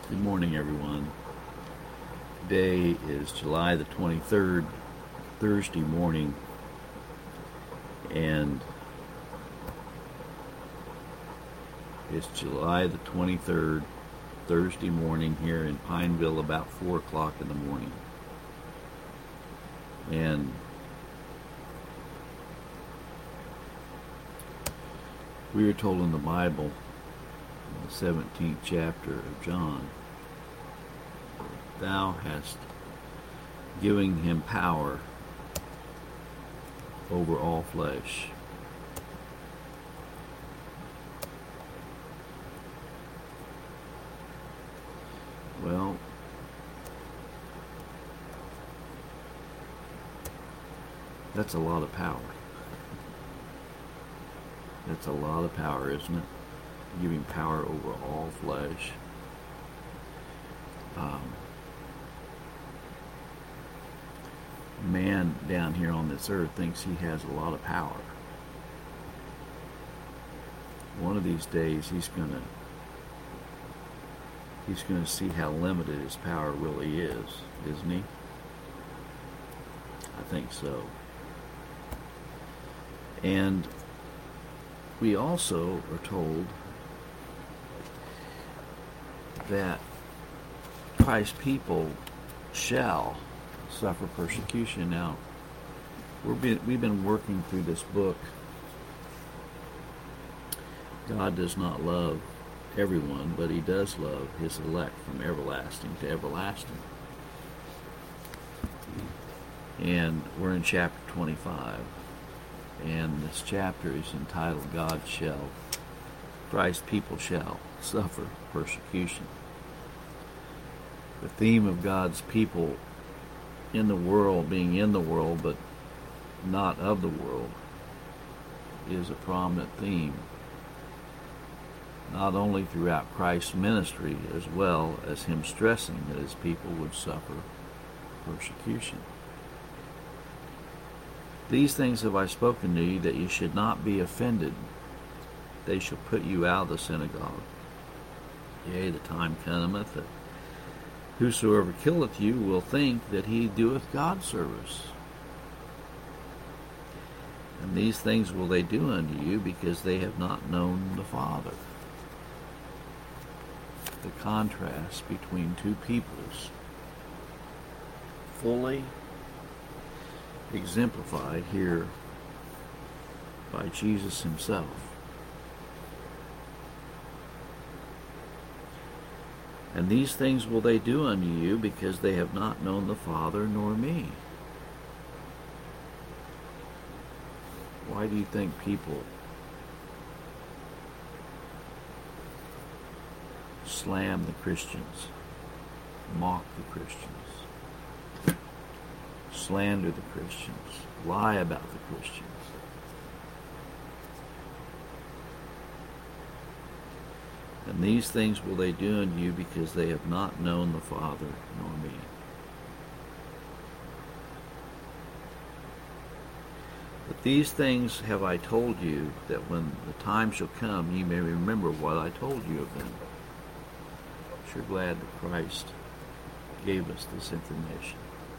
Good morning, everyone. Today is July the 23rd, Thursday morning, and it's July the 23rd, Thursday morning here in Pineville, about 4 o'clock in the morning. And we are told in the Bible, in the 17th chapter of John, thou hast given him power over all flesh. Well, that's a lot of power. That's a lot of power, isn't it? Giving power over all flesh. Man down here on this earth thinks he has a lot of power. One of these days he's gonna see how limited his power really is, isn't he? I think so. And we also are told that Christ's people shall suffer persecution. Now, we've been working through this book. God does not love everyone, but he does love his elect from everlasting to everlasting. And we're in chapter 25. And this chapter is entitled, Christ's people shall suffer persecution. The theme of God's people in the world, being in the world but not of the world, is a prominent theme, not only throughout Christ's ministry, as well as him stressing that his people would suffer persecution. These things have I spoken to you, that you should not be offended. They shall put you out of the synagogue. Yea, the time cometh that whosoever killeth you will think that he doeth God service. And these things will they do unto you, because they have not known the Father. The contrast between two peoples, fully exemplified here by Jesus himself. And these things will they do unto you, because they have not known the Father nor me. Why do you think people slam the Christians, mock the Christians, slander the Christians, lie about the Christians? And these things will they do unto you, because they have not known the Father nor me. But these things have I told you, that when the time shall come, ye may remember what I told you of them. Sure glad that Christ gave us this information,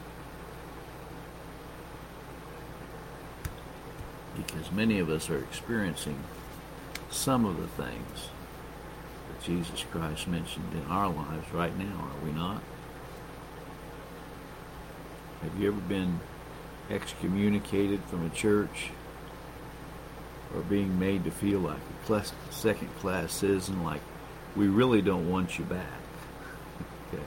because many of us are experiencing some of the things that Jesus Christ mentioned in our lives right now, are we not? Have you ever been excommunicated from a church, or being made to feel like a second-class citizen, like we really don't want you back? Okay.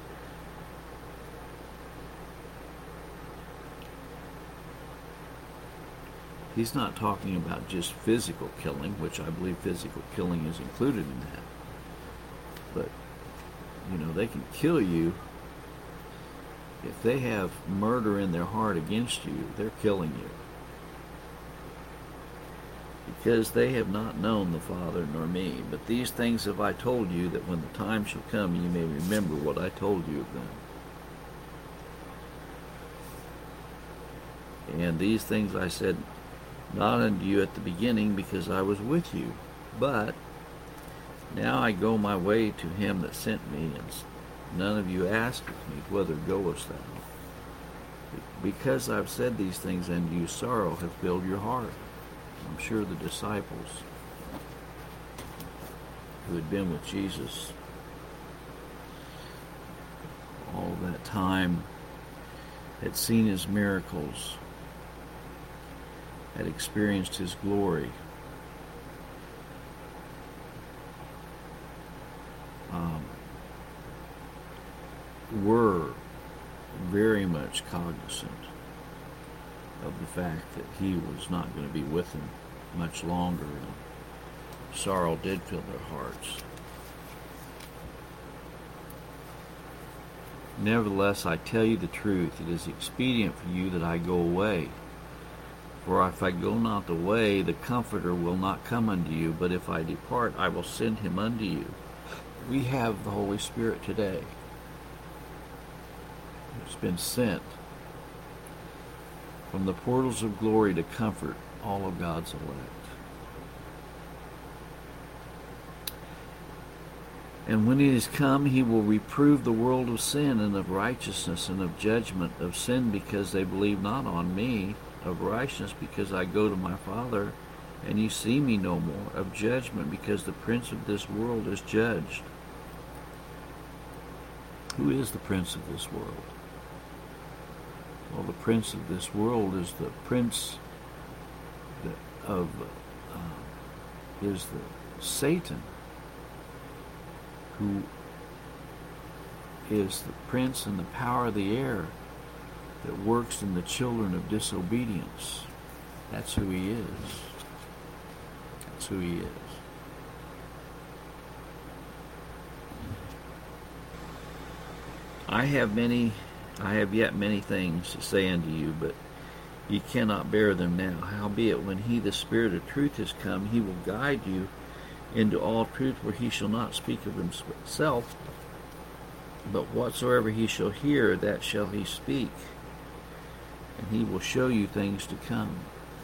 He's not talking about just physical killing, which I believe physical killing is included in that. But, they can kill you. If they have murder in their heart against you, they're killing you. Because they have not known the Father nor me. But these things have I told you, that when the time shall come, you may remember what I told you of them. And these things I said not unto you at the beginning, because I was with you. But Now I go my way to him that sent me, and none of you asketh me, whither goest thou? Because I've said these things unto you, sorrow hath filled your heart. I'm sure the disciples who had been with Jesus all that time had seen his miracles, had experienced his glory. Were very much cognizant of the fact that he was not going to be with them much longer, and sorrow did fill their hearts. Nevertheless, I tell you the truth, it is expedient for you that I go away. For if I go not the way, the Comforter will not come unto you, but if I depart, I will send him unto you. We have the Holy Spirit today. It's been sent from the portals of glory to comfort all of God's elect. And when he is come, he will reprove the world of sin and of righteousness and of judgment, of sin because they believe not on me, of righteousness because I go to my Father, and you see me no more, of judgment because the prince of this world is judged. Who is the prince of this world? Well, the prince of this world is the prince of Satan, who is the prince and the power of the air that works in the children of disobedience. That's who he is. That's who he is. I have yet many things to say unto you, but ye cannot bear them now. Howbeit, when he, the Spirit of truth, is come, he will guide you into all truth, where he shall not speak of himself, but whatsoever he shall hear, that shall he speak, and he will show you things to come.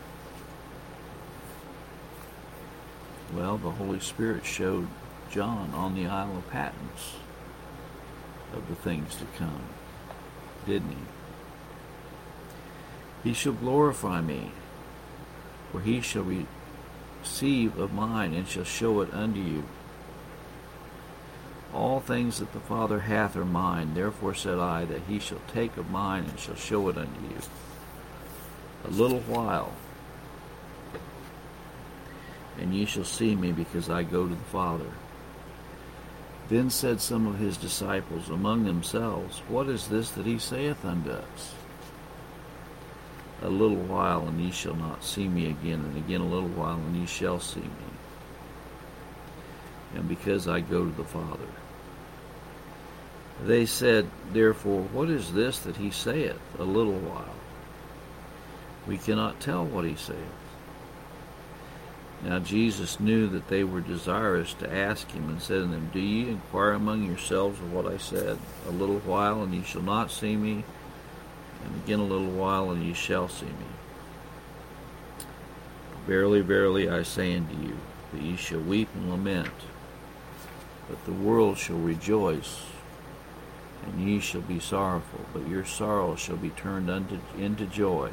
Well, the Holy Spirit showed John on the Isle of Patmos of the things to come, didn't he? He shall glorify me, for he shall receive of mine, and shall show it unto you. All things that the Father hath are mine, therefore said I, that he shall take of mine, and shall show it unto you. A little while, and ye shall see me, because I go to the Father. Then said some of his disciples among themselves, What is this that he saith unto us? A little while, and ye shall not see me again, and again a little while, and ye shall see me. And because I go to the Father. They said, therefore, What is this that he saith, a little while? We cannot tell what he saith. Now Jesus knew that they were desirous to ask him, and said unto them, Do ye inquire among yourselves of what I said? A little while, and ye shall not see me, and again a little while, and ye shall see me. Verily, verily, I say unto you, that ye shall weep and lament, but the world shall rejoice, and ye shall be sorrowful, but your sorrow shall be turned into joy.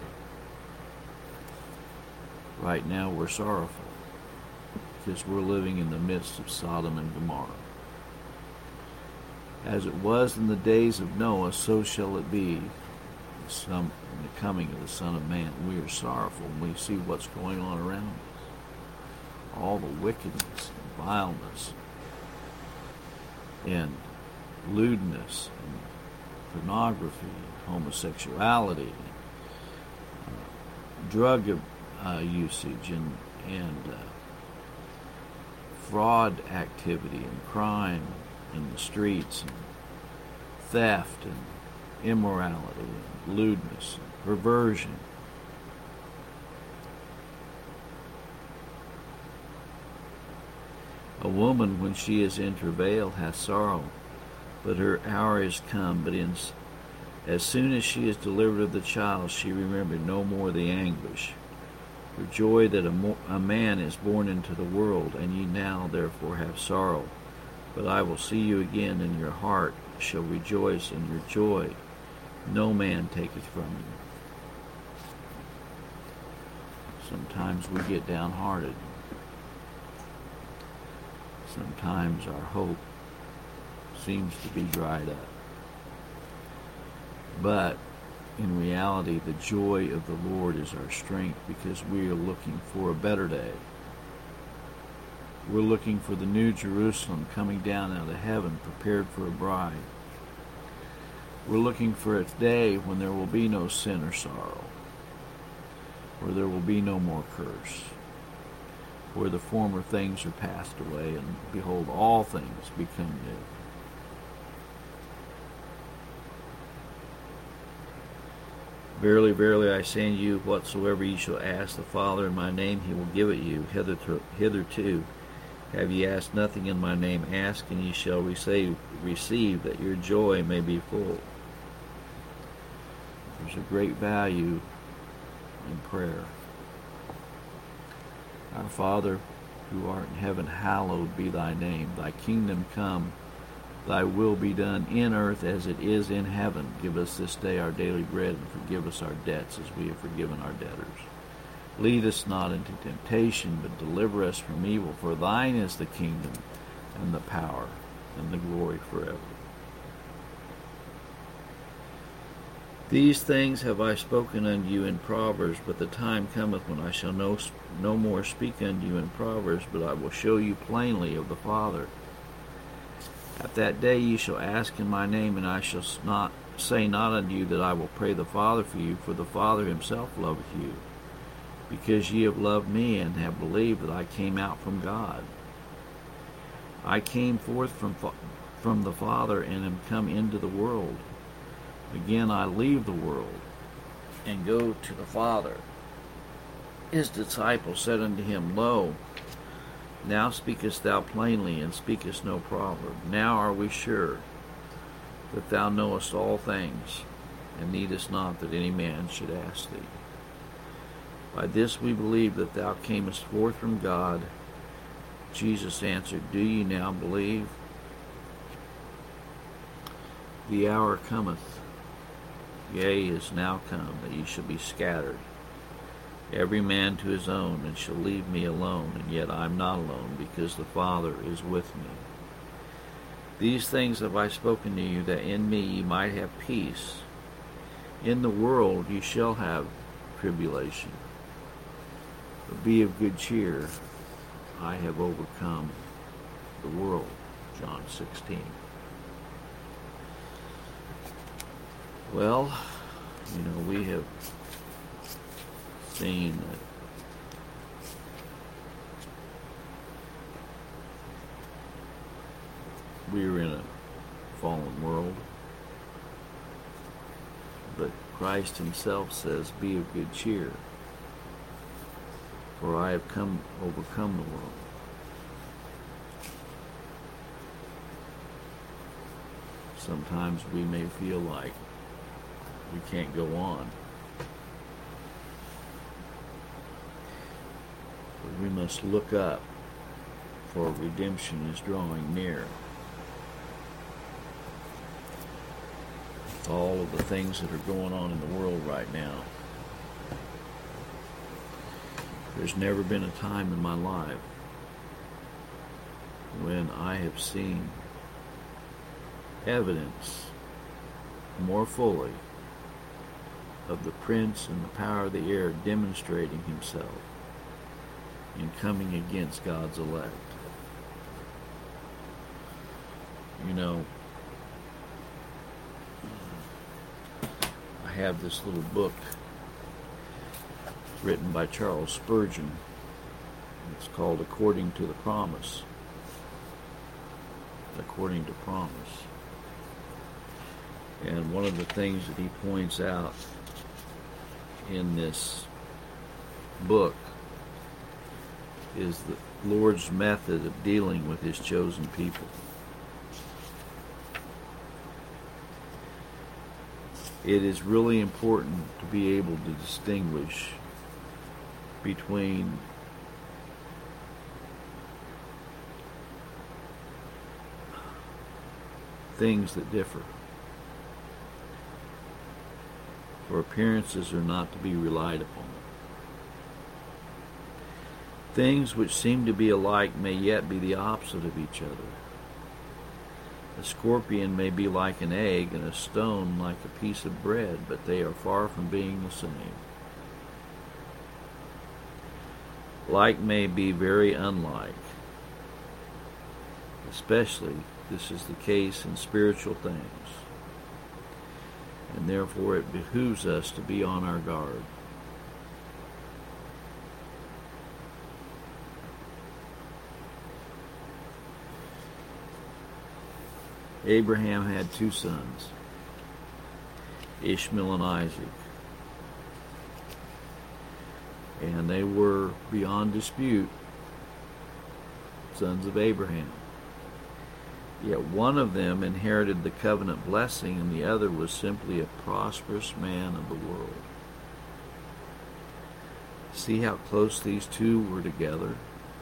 Right now we're sorrowful, because we're living in the midst of Sodom and Gomorrah. As it was in the days of Noah, so shall it be in the coming of the Son of Man. We are sorrowful when we see what's going on around us. All the wickedness and vileness and lewdness and pornography and homosexuality and drug usage and fraud activity and crime in the streets and theft and immorality and lewdness and perversion. A woman, when she is in travail, hath sorrow, but her hour is come. But as soon as she is delivered of the child, she remembered no more the anguish For joy that a man is born into the world, and ye now therefore have sorrow. But I will see you again, and your heart shall rejoice, and your joy no man taketh from you. Sometimes we get downhearted. Sometimes our hope seems to be dried up. But in reality, the joy of the Lord is our strength, because we are looking for a better day. We're looking for the new Jerusalem coming down out of heaven, prepared for a bride. We're looking for a day when there will be no sin or sorrow, where there will be no more curse, where the former things are passed away, and behold, all things become new. Verily, verily, I say unto you, whatsoever ye shall ask the Father in my name, he will give it you. Hitherto have ye asked nothing in my name. Ask, and ye shall receive, that your joy may be full. There's a great value in prayer. Our Father, who art in heaven, hallowed be thy name. Thy kingdom come, thy will be done in earth as it is in heaven. Give us this day our daily bread, and forgive us our debts as we have forgiven our debtors. Lead us not into temptation, but deliver us from evil. For thine is the kingdom, and the power, and the glory forever. These things have I spoken unto you in Proverbs, but the time cometh when I shall no more speak unto you in Proverbs, but I will show you plainly of the Father. At that day ye shall ask in my name, and I shall not say not unto you that I will pray the Father for you, for the Father himself loveth you, because ye have loved me, and have believed that I came out from God. I came forth from the Father, and am come into the world. Again I leave the world, and go to the Father. His disciples said unto him, Lo, now speakest thou plainly, and speakest no proverb. Now are we sure that thou knowest all things, and needest not that any man should ask thee. By this we believe that thou camest forth from God. Jesus answered, Do ye now believe? The hour cometh, yea, is now come, that ye shall be scattered, every man to his own, and shall leave me alone. And yet I am not alone, because the Father is with me. These things have I spoken to you, that in me ye might have peace. In the world ye shall have tribulation. But be of good cheer. I have overcome the world. John 16. Well, we have seen that we are in a fallen world, but Christ himself says, Be of good cheer, for I have overcome the world. Sometimes we may feel like we can't go on, but we must look up, for redemption is drawing near. All of the things that are going on in the world right now, there's never been a time in my life when I have seen evidence more fully of the prince and the power of the air demonstrating himself in coming against God's elect. I have this little book written by Charles Spurgeon. It's called According to the Promise. According to Promise. And one of the things that he points out in this book is the Lord's method of dealing with his chosen people. It is really important to be able to distinguish between things that differ. For appearances are not to be relied upon. Things which seem to be alike may yet be the opposite of each other. A scorpion may be like an egg, and a stone like a piece of bread, but they are far from being the same. Like may be very unlike. Especially, this is the case in spiritual things, and therefore it behooves us to be on our guard. Abraham had two sons, Ishmael and Isaac, and they were, beyond dispute, sons of Abraham. Yet one of them inherited the covenant blessing, and the other was simply a prosperous man of the world. See how close these two were together?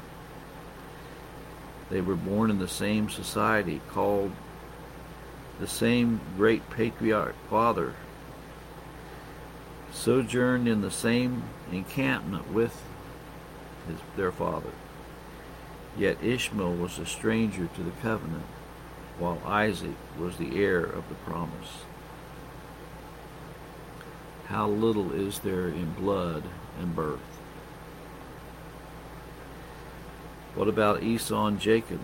They were born in the same society, called the same great patriarch father, sojourned in the same encampment with their father. Yet Ishmael was a stranger to the covenant, while Isaac was the heir of the promise. How little is there in blood and birth? What about Esau and Jacob?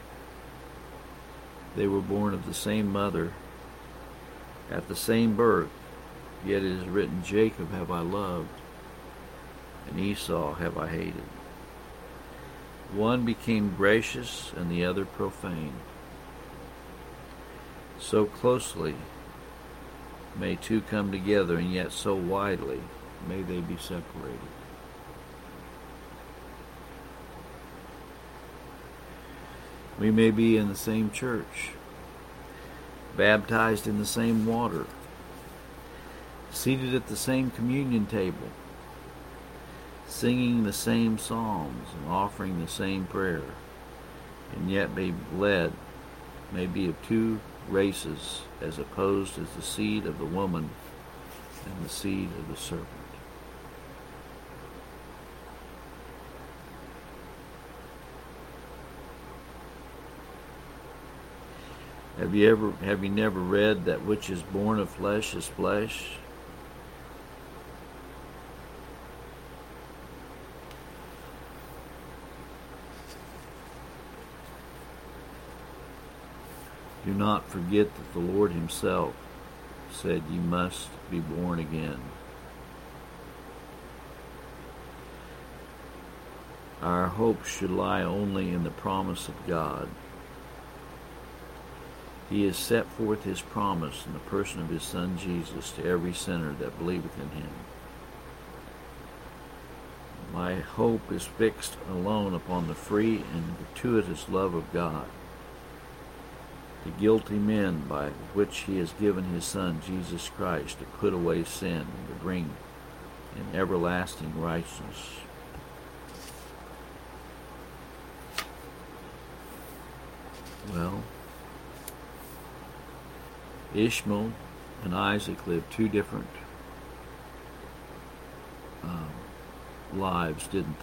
They were born of the same mother, at the same birth, yet it is written, Jacob have I loved, and Esau have I hated. One became gracious, and the other profane. So closely may two come together, and yet so widely may they be separated. We may be in the same church, baptized in the same water, seated at the same communion table, singing the same psalms and offering the same prayer, and yet may be of two races, as opposed as the seed of the woman and the seed of the serpent. Have you never read that which is born of flesh is flesh? Do not forget that the Lord himself said you must be born again. Our hope should lie only in the promise of God. He has set forth his promise in the person of his Son Jesus to every sinner that believeth in him. My hope is fixed alone upon the free and gratuitous love of God, the guilty men by which he has given his Son Jesus Christ to put away sin and to bring in everlasting righteousness. Well, Ishmael and Isaac lived two different lives, didn't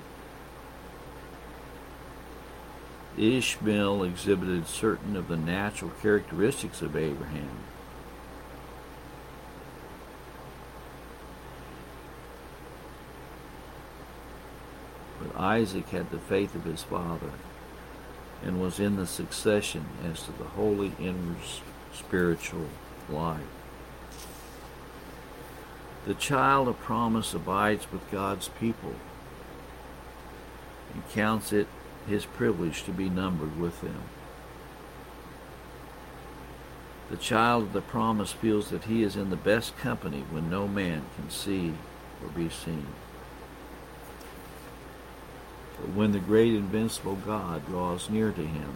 they? Ishmael exhibited certain of the natural characteristics of Abraham. But Isaac had the faith of his father and was in the succession as to the holy inward spiritual life. The child of promise abides with God's people and counts it his privilege to be numbered with them. The child of the promise feels that he is in the best company when no man can see or be seen. But when the great invincible God draws near to him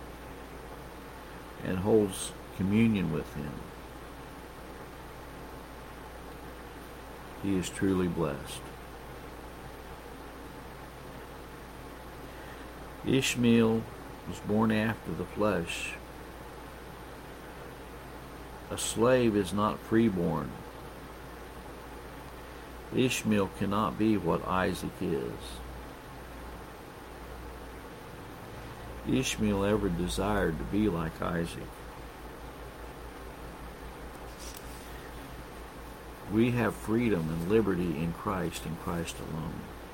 and holds communion with him, he is truly blessed. Ishmael was born after the flesh. A slave is not freeborn. Ishmael cannot be what Isaac is. Ishmael ever desired to be like Isaac. We have freedom and liberty in Christ and Christ alone.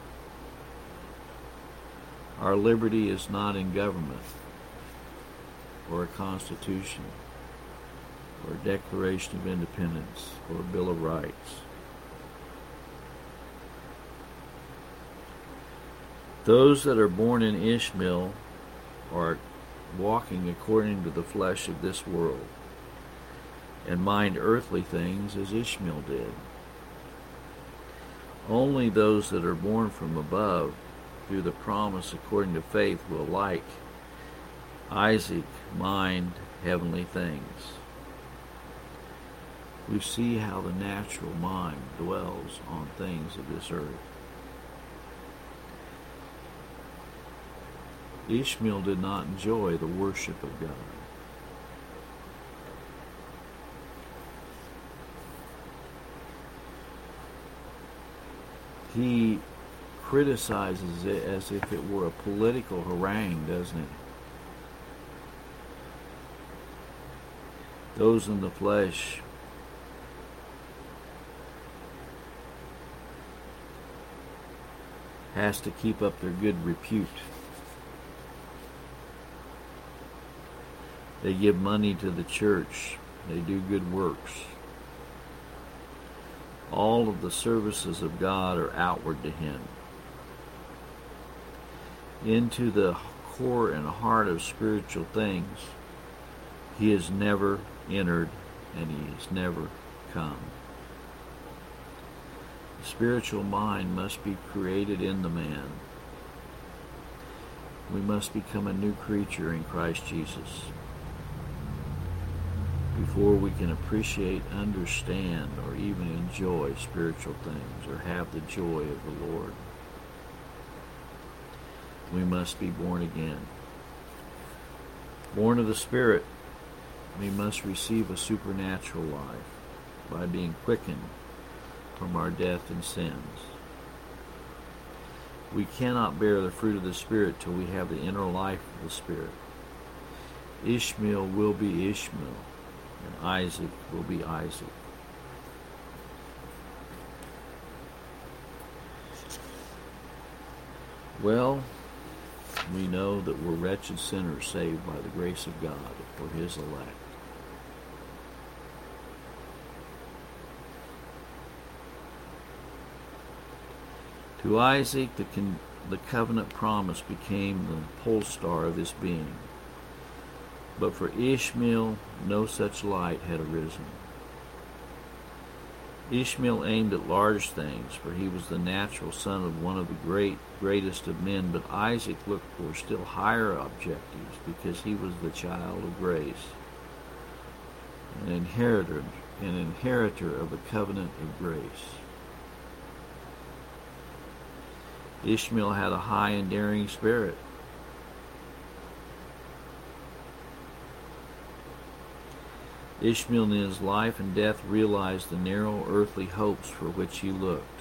Our liberty is not in government or a constitution or a Declaration of Independence or a Bill of Rights. Those that are born in Ishmael are walking according to the flesh of this world and mind earthly things as Ishmael did. Only those that are born from above through the promise according to faith will, like Isaac, mind heavenly things. We see how the natural mind dwells on things of this earth. Ishmael did not enjoy the worship of God. He criticizes it as if it were a political harangue, doesn't it? Those in the flesh has to keep up their good repute. They give money to the church. They do good works. All of the services of God are outward to him. Into the core and heart of spiritual things, he has never entered and he has never come. The spiritual mind must be created in the man. We must become a new creature in Christ Jesus before we can appreciate, understand, or even enjoy spiritual things or have the joy of the Lord. We must be born again. Born of the Spirit, we must receive a supernatural life by being quickened from our death and sins. We cannot bear the fruit of the Spirit till we have the inner life of the Spirit. Ishmael will be Ishmael, and Isaac will be Isaac. Well, we know that we're wretched sinners saved by the grace of God for his elect. To Isaac, the covenant promise became the pole star of his being. But for Ishmael, no such light had arisen. Ishmael aimed at large things, for he was the natural son of one of the greatest of men, but Isaac looked for still higher objectives because he was the child of grace, an inheritor of the covenant of grace. Ishmael had a high and daring spirit. Ishmael in his life and death realized the narrow earthly hopes for which he looked.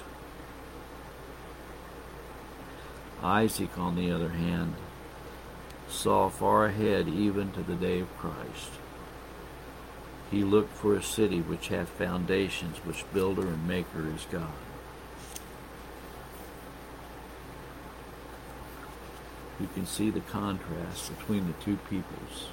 Isaac, on the other hand, saw far ahead even to the day of Christ. He looked for a city which hath foundations, which builder and maker is God. You can see the contrast between the two peoples.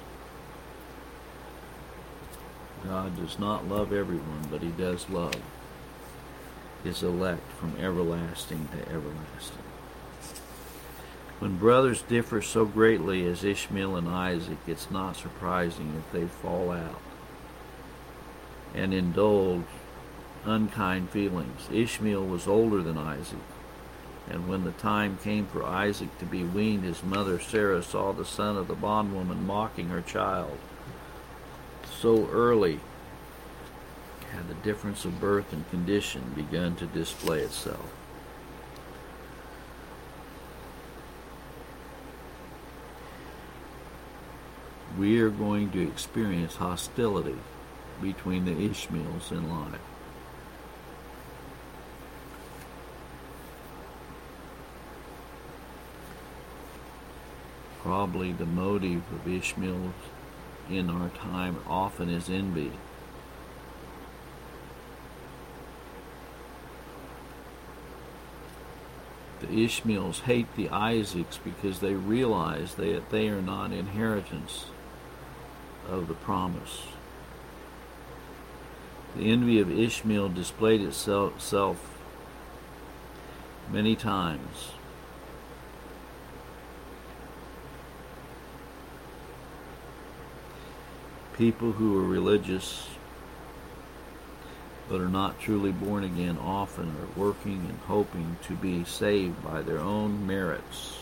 God does not love everyone, but he does love his elect from everlasting to everlasting. When brothers differ so greatly as Ishmael and Isaac, it's not surprising if they fall out and indulge unkind feelings. Ishmael was older than Isaac, and when the time came for Isaac to be weaned, his mother Sarah saw the son of the bondwoman mocking her child. So early had the difference of birth and condition begun to display itself. we are going to experience hostility between the Ishmaels in life. Probably the motive of Ishmael in our time often is envy. The Ishmaels hate the Isaacs because they realize that they are not inheritance of the promise. The envy of Ishmael displayed itself many times. People who are religious but are not truly born again often are working and hoping to be saved by their own merits.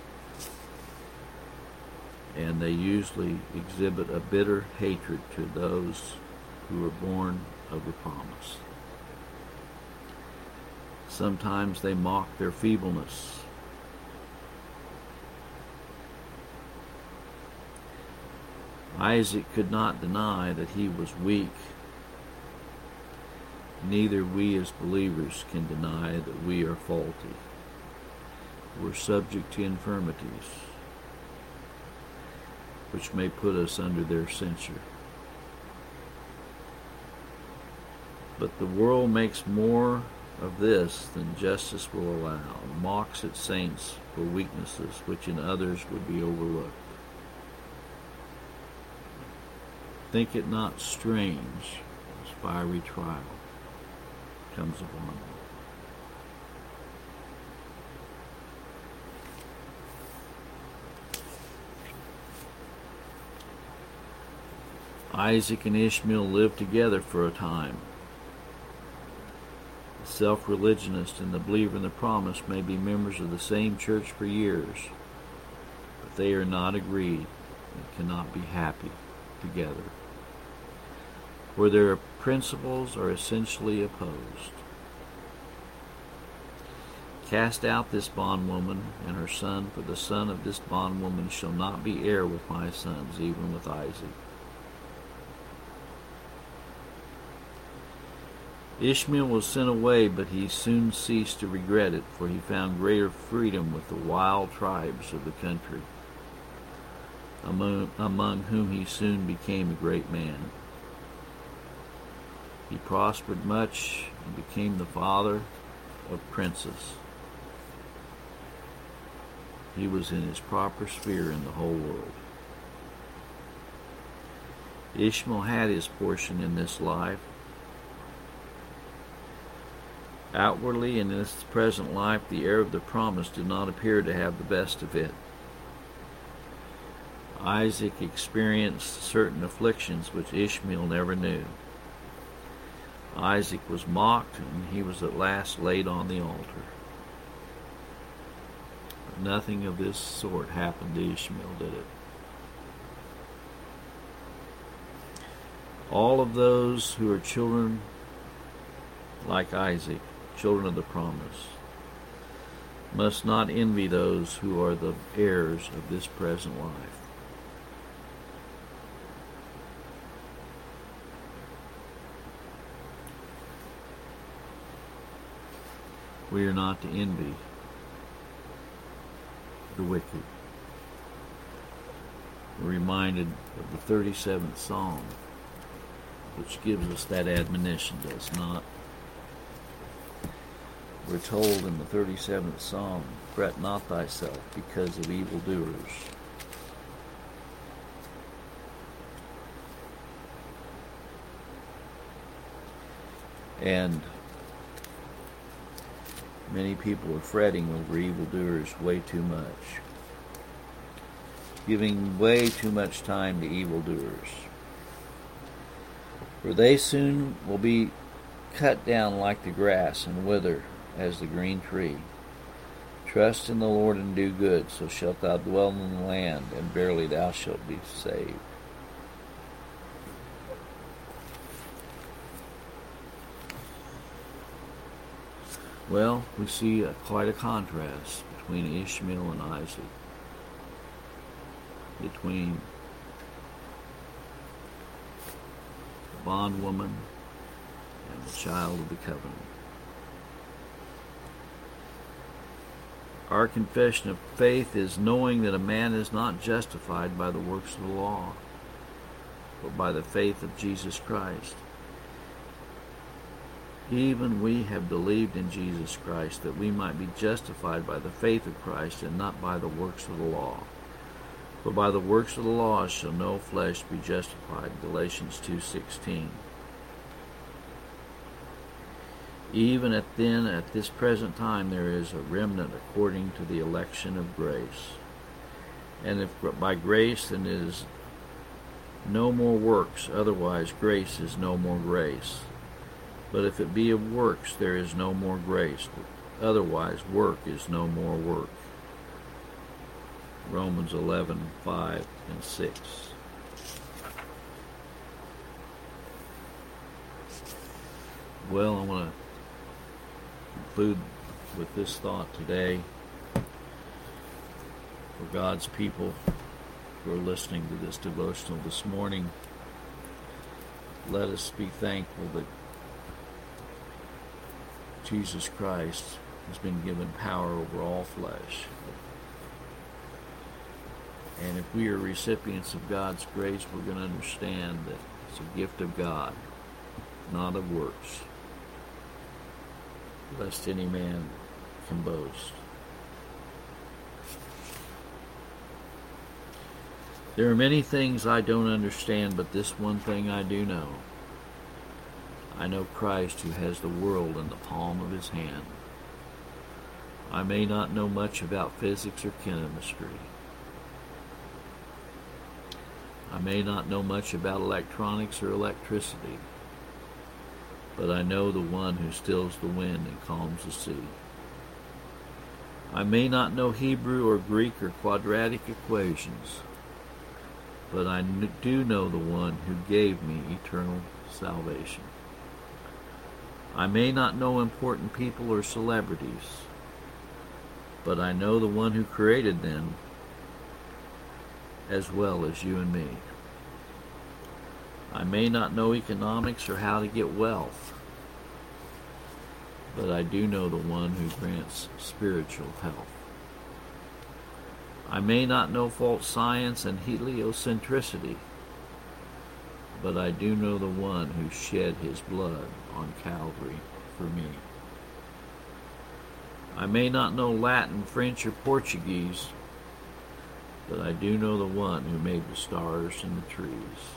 And they usually exhibit a bitter hatred to those who are born of the promise. Sometimes they mock their feebleness. Isaac could not deny that he was weak. Neither we as believers can deny that we are faulty. We're subject to infirmities, which may put us under their censure. But the world makes more of this than justice will allow, mocks its saints for weaknesses which in others would be overlooked. Think it not strange as fiery trial comes upon them. Isaac and Ishmael lived together for a time. The self-religionist and the believer in the promise may be members of the same church for years, but they are not agreed and cannot be happy together, where their principles are essentially opposed. Cast out this bondwoman and her son, for the son of this bondwoman shall not be heir with my sons, even with Isaac. Ishmael was sent away, but he soon ceased to regret it, for he found greater freedom with the wild tribes of the country, among whom he soon became a great man. He prospered much and became the father of princes. He was in his proper sphere in the whole world. Ishmael had his portion in this life. Outwardly, in this present life, the heir of the promise did not appear to have the best of it. Isaac experienced certain afflictions which Ishmael never knew. Isaac was mocked, and he was at last laid on the altar. But nothing of this sort happened to Ishmael, did it? All of those who are children like Isaac, children of the promise, must not envy those who are the heirs of this present life. We are not to envy the wicked. We're reminded of the 37th Psalm, which gives us that admonition, does not? We're told in the 37th Psalm, fret not thyself because of evildoers. And many people are fretting over evildoers way too much, giving way too much time to evildoers. For they soon will be cut down like the grass and wither as the green tree. Trust in the Lord and do good, so shalt thou dwell in the land, and verily thou shalt be saved. Well, we see quite a contrast between Ishmael and Isaac, between bondwoman, and the child of the covenant. Our confession of faith is knowing that a man is not justified by the works of the law, but by the faith of Jesus Christ. Even we have believed in Jesus Christ, that we might be justified by the faith of Christ, and not by the works of the law. For by the works of the law shall no flesh be justified. Galatians 2:16. Even at this present time, there is a remnant according to the election of grace. And if by grace, then it is no more works, otherwise grace is no more grace. But if it be of works, there is no more grace, otherwise work is no more work. Romans 11:5 and 6. Well, I want to conclude with this thought today for God's people who are listening to this devotional this morning. Let us be thankful that Jesus Christ has been given power over all flesh. And if we are recipients of God's grace, we're going to understand that it's a gift of God, not of works, lest any man can boast. There are many things I don't understand, but this one thing I do know. I know Christ, who has the world in the palm of his hand. I may not know much about physics or chemistry. I may not know much about electronics or electricity, but I know the one who stills the wind and calms the sea. I may not know Hebrew or Greek or quadratic equations, but I do know the one who gave me eternal salvation. I may not know important people or celebrities, but I know the one who created them as well as you and me. I may not know economics or how to get wealth, but I do know the one who grants spiritual health. I may not know false science and heliocentricity, but I do know the one who shed his blood on Calvary for me. I may not know Latin, French, or Portuguese, but I do know the one who made the stars and the trees.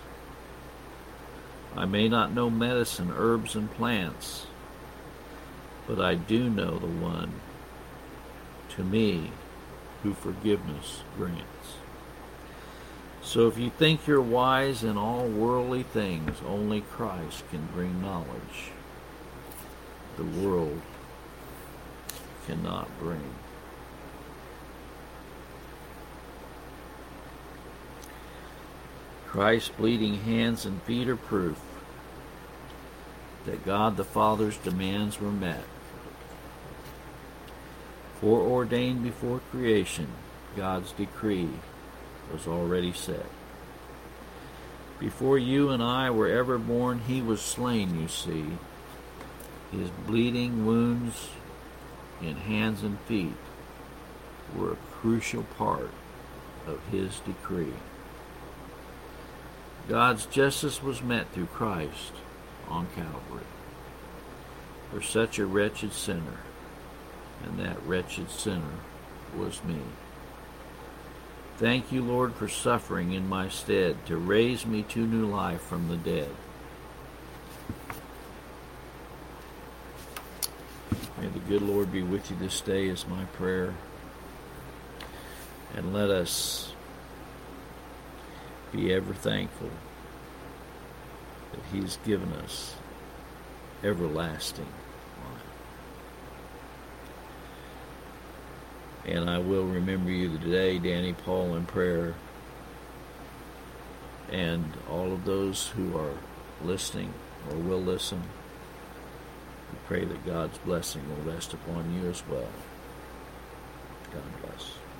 I may not know medicine, herbs, and plants, but I do know the one, to me, who forgiveness grants. So if you think you're wise in all worldly things, only Christ can bring knowledge the world cannot bring. Christ's bleeding hands and feet are proof that God the Father's demands were met. Foreordained before creation, God's decree was already set. Before you and I were ever born, he was slain, you see. His bleeding wounds in hands and feet were a crucial part of his decree. God's justice was met through Christ on Calvary for such a wretched sinner, and that wretched sinner was me. Thank you, Lord, for suffering in my stead to raise me to new life from the dead. May the good Lord be with you this day is my prayer. And let us be ever thankful that he's given us everlasting life. And I will remember you today, Danny Paul, in prayer, and all of those who are listening or will listen. We pray that God's blessing will rest upon you as well. God bless.